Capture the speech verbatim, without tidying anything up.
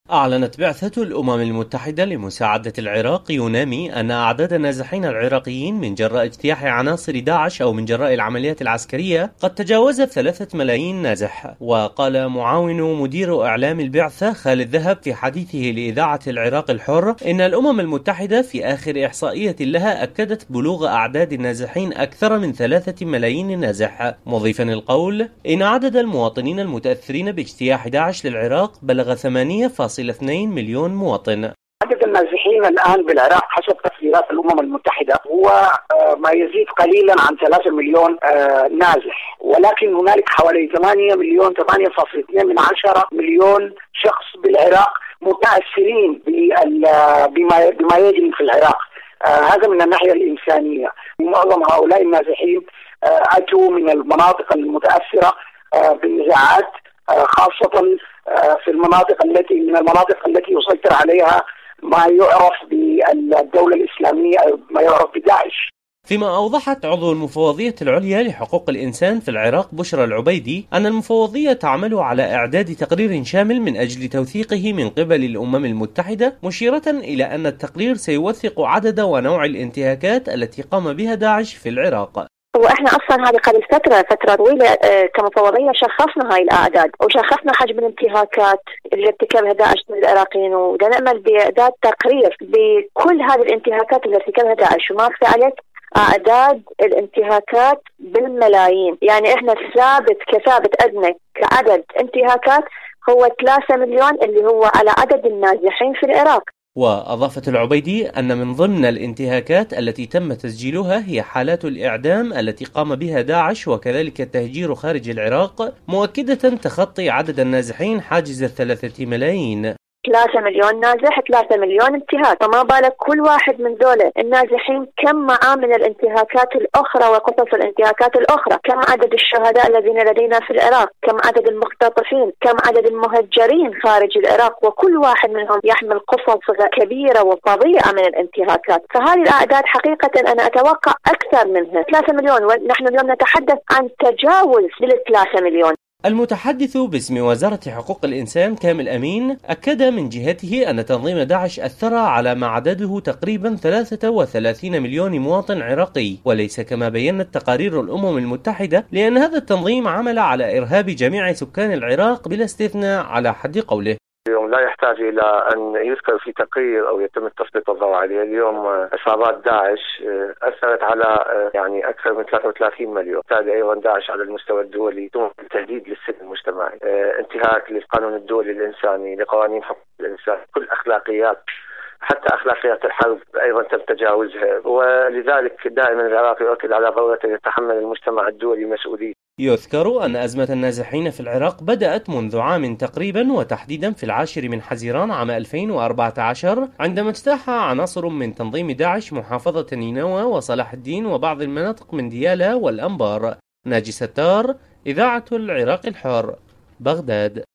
أعلنت بعثة الأمم المتحدة لمساعدة العراق يونامي أن أعداد النازحين العراقيين من جراء اجتياح عناصر داعش أو من جراء العمليات العسكرية قد تجاوزت ثلاثة ملايين نازح. وقال معاون مدير إعلام البعثة خالد ذهب في حديثه لإذاعة العراق الحر إن الأمم المتحدة في آخر إحصائية لها أكدت بلوغ أعداد النازحين أكثر من ثلاثة ملايين نازح، مضيفا القول إن عدد المواطنين المتأثرين باجتياح داعش للعراق بلغ ثمانية فاصلة اثنين مليون مواطن. عدد النازحين الآن بالعراق حسب تقديرات الأمم المتحدة هو ما يزيد قليلا عن ثلاثة مليون نازح، ولكن هنالك حوالي ثمانية مليون ثمانية فاصلة اثنين من عشرة مليون شخص بالعراق متأثرين بما بما يجري في العراق. هذا من الناحية الإنسانية. معظم هؤلاء النازحين أتوا من المناطق المتأثرة بالنزاعات، خاصة في المناطق التي من المناطق التي يسيطر عليها ما يعرف بالدولة الإسلامية أو ما يعرف بداعش. فيما أوضحت عضو المفوضية العليا لحقوق الإنسان في العراق بشرى العبيدي أن المفوضية تعمل على إعداد تقرير شامل من أجل توثيقه من قبل الأمم المتحدة، مشيرة إلى أن التقرير سيوثق عدد ونوع الانتهاكات التي قام بها داعش في العراق. واحنا اصلا هذه قبل فتره فتره طويله كمفوضيه شخصنا هاي الاعداد وشخصنا حجم الانتهاكات اللي ارتكبها داعش ضد العراقيين، وبدنا نعمل باعداد تقرير بكل هذه الانتهاكات اللي ارتكبها داعش. وما اخفي عليك اعداد الانتهاكات بالملايين، يعني احنا ثابت كثابت ادنى كعدد انتهاكات هو ثلاثة مليون اللي هو على عدد النازحين في العراق. وأضافت العبيدي أن من ضمن الانتهاكات التي تم تسجيلها هي حالات الإعدام التي قام بها داعش وكذلك التهجير خارج العراق، مؤكدة تخطي عدد النازحين حاجز الثلاثة ملايين. ثلاثة مليون نازح، ثلاثة مليون انتهاك، فما بالك كل واحد من دولة النازحين كم معاه من الانتهاكات الأخرى وقصص الانتهاكات الأخرى، كم عدد الشهداء الذين لدينا في العراق، كم عدد المختطفين، كم عدد المهجرين خارج العراق، وكل واحد منهم يحمل قصص كبيرة وفظيعة من الانتهاكات. فهذه الأعداد حقيقة أنا أتوقع أكثر منها ثلاثة مليون، ونحن اليوم نتحدث عن تجاوز للثلاثة مليون. المتحدث باسم وزارة حقوق الإنسان كامل أمين أكد من جهته أن تنظيم داعش أثر على ما عدده تقريبا ثلاثة وثلاثين مليون مواطن عراقي، وليس كما بيّنت تقارير الأمم المتحدة، لأن هذا التنظيم عمل على إرهاب جميع سكان العراق بلا استثناء على حد قوله. اليوم لا يحتاج إلى أن يذكر في تقرير أو يتم تسليط الضوء عليه. اليوم عصابات داعش أثرت على يعني أكثر من ثلاثة وثلاثين مليون. بالتالي أيضا داعش على المستوى الدولي تمثل تهديد للسلم المجتمعي، انتهاك للقانون الدولي الإنساني، لقوانين حقوق الإنسان، كل أخلاقيات حتى أخلاقيات الحرب أيضا تم تجاوزها. ولذلك دائما العراق يؤكد على ضرورة أن يتحمل المجتمع الدولي مسؤولية. يذكر أن أزمة النازحين في العراق بدأت منذ عام تقريبا، وتحديدا في العاشر من حزيران عام ألفين وأربعة عشر عندما اجتاح عناصر من تنظيم داعش محافظة نينوى وصلاح الدين وبعض المناطق من ديالى والأنبار. ناجي ستار، إذاعة العراق الحر، بغداد.